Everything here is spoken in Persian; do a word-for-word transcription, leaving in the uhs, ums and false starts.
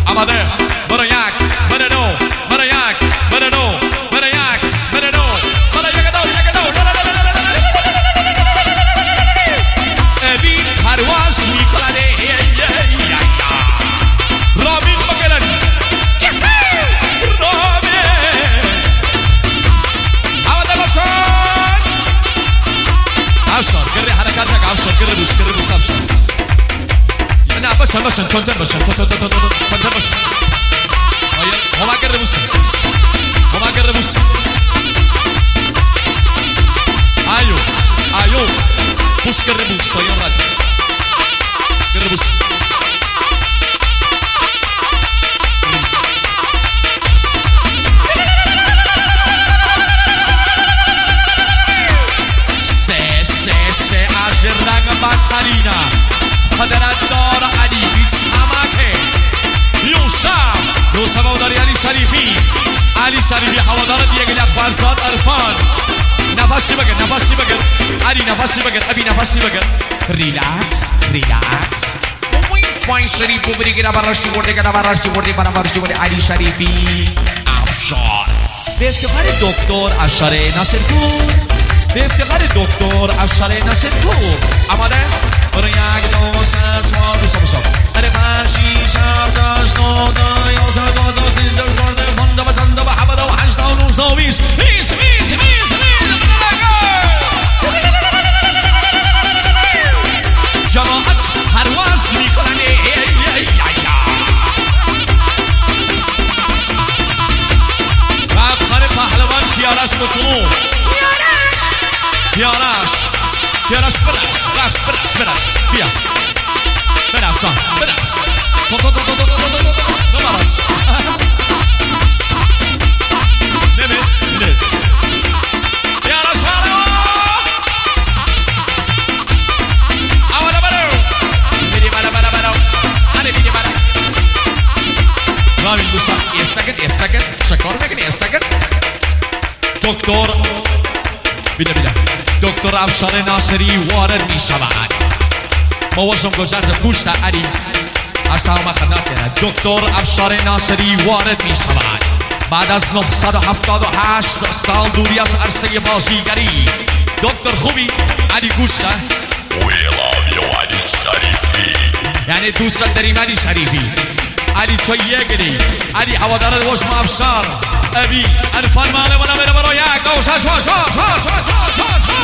آماده برای یک برای دو برای یک برای دو برای یک برای دو برای یک دو یک دو ابی پرواز میکنه رامین بگلن رامین آماده باشن افشار گره حرکت نک افشار گره بوس گره بوس افشار نه باشن باشن کنتر باشن کنتر باشن هما گره بوس هما گره بوس آیو آیو بوس گره بوس تا یام رد گره بوس سه سه سه از رنگ بطرینا خدرت دار علی بیت همکه یوسف یوسف هواداری علی شریفی علی شریفی هوادار دیگه یک فرزاد عرفان نفسی بگیر نفسی بگیر علی نفسی بگیر ابی نفسی بگیر ریلکس ریلکس فاین شریف بودی که نبراشتی بردی که نبراشتی بردی که نبراشتی بردی علی شریفی افشار به افتخار دکتر افشار ناصرپور به افتخار دکتر افشار ناصرپور آماده برای یک دو سه چهار دو سه بسا اره پنج شیش هفت هشت نه ده یازده دوازده سیزده چهارده پانزده پنجاه و هفتاد و هشتاد و نود و بیست بیست بیست بیست جماعت پرواز میکنه رفتن پهلوان پیارش کشونو پیارش پیارش برس برس برس برس بیا برس آن برس تو تو تو تو تو تو تو تو تو برس نمی نمی پیارش برو آوالا برو بیدی برو برو برو آنه بیدی برو رامین دوستان ایستگت ایستگت چکار میکنی ایستگت دکتر بیده بیده دکتر افشار ناصری وارد می شود موازم گذرد گوشت علی اصلا ما خدمت کنه دکتر افشار ناصری وارد می شود بعد از نهصد و هفتاد و هشت سال دوری از عرصه بازیگری دکتر خوبی علی گوشت We love you علی شریفی یعنی دوست داریم علی شریفی علی تو یگلی علی هوادار وشم افشار ابی عرفان ماله بنا بنا برو یک دو سه چهار چهار چهار چهار چهار